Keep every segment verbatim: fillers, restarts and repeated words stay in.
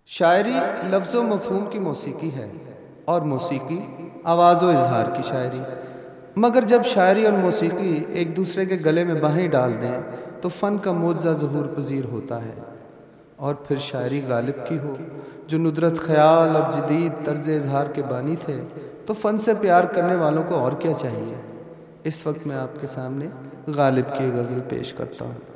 शायरी लफ्ज़ व मफ़हूम की मौसीकी है और मौसीकी आवाज़ व इजहार की शायरी। मगर जब शायरी और मौसीकी एक दूसरे के गले में बाहें डाल दें तो फ़न का मोजा ज़हूर पजीर होता है। और फिर शायरी गालिब की हो जो नुदरत ख़याल और जदीद तर्ज इजहार के बानी थे, तो फ़न से प्यार करने वालों को और क्या चाहिए। इस वक्त मैं आपके सामने गालिब की गज़ल पेश करता हूँ।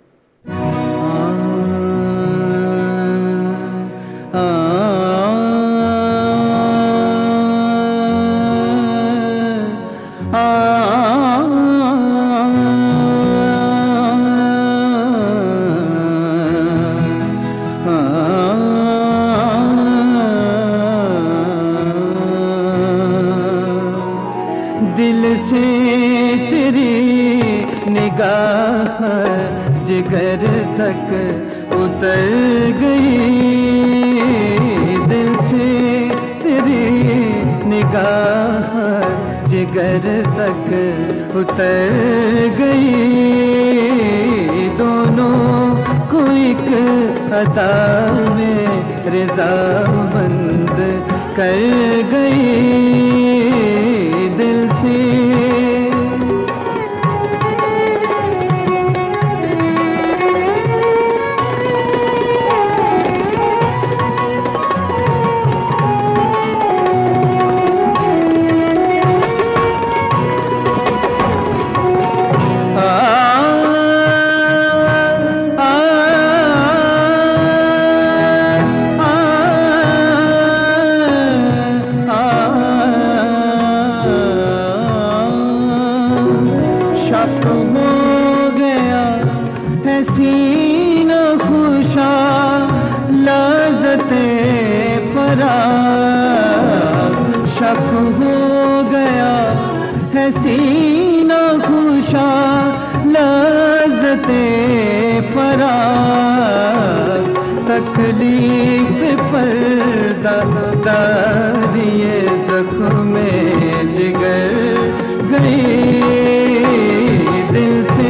दिल से तेरी निगाह जिगर तक उतर गई, दिल से तेरी निगाह जिगर तक उतर गई। दोनों को एक अदा में रज़ामंद कर गई। दिल से शक हो गया है सीना खुशा लज़्ज़ते फराग, शक हो गया है सीना खुशा लज़्ज़ते फराग। तकलीफ पर्दा दारिये ज़ख्मे जिगर गई। दिल से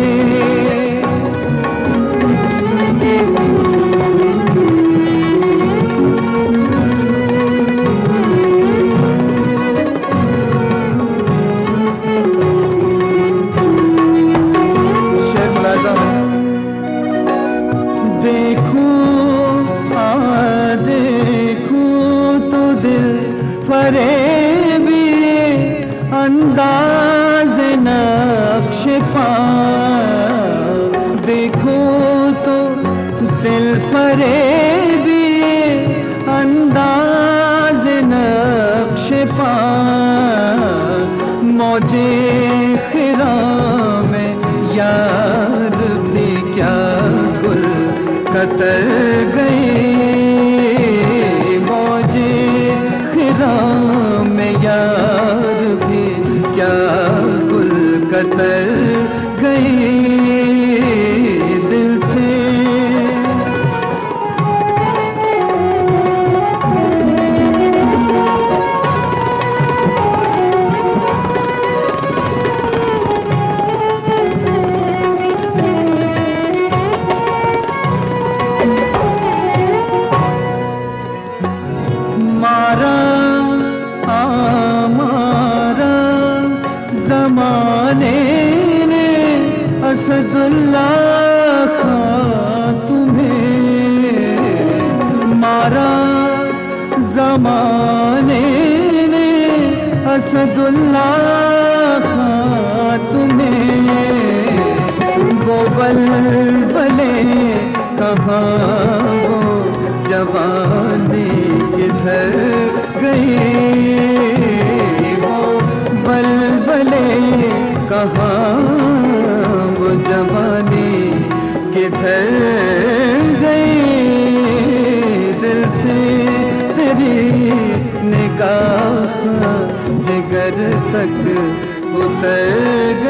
शेर मुलाज़ा देखूं आ देखूं तो दिल फरेबी अंदाज़ नक्श पा, देखो तो दिल फरेबी अंदाज़ नक्श पा। मौजे खिरा में यार भी क्या गुल कतर गई, मौजे खिरा में यार भी क्या गुल कतर गई। दिल से मारा आमारा ज़माने ने असदुल्लाह खां तुम्हें, मारा ज़माने ने असदुल्लाह खां तुम्हें। वो बलबले कहाँ वो जवानी किधर गई, वो बलबले कहाँ वो जवानी किधर गई। दिल से तेरी निगाह जिगर तक उतर गई।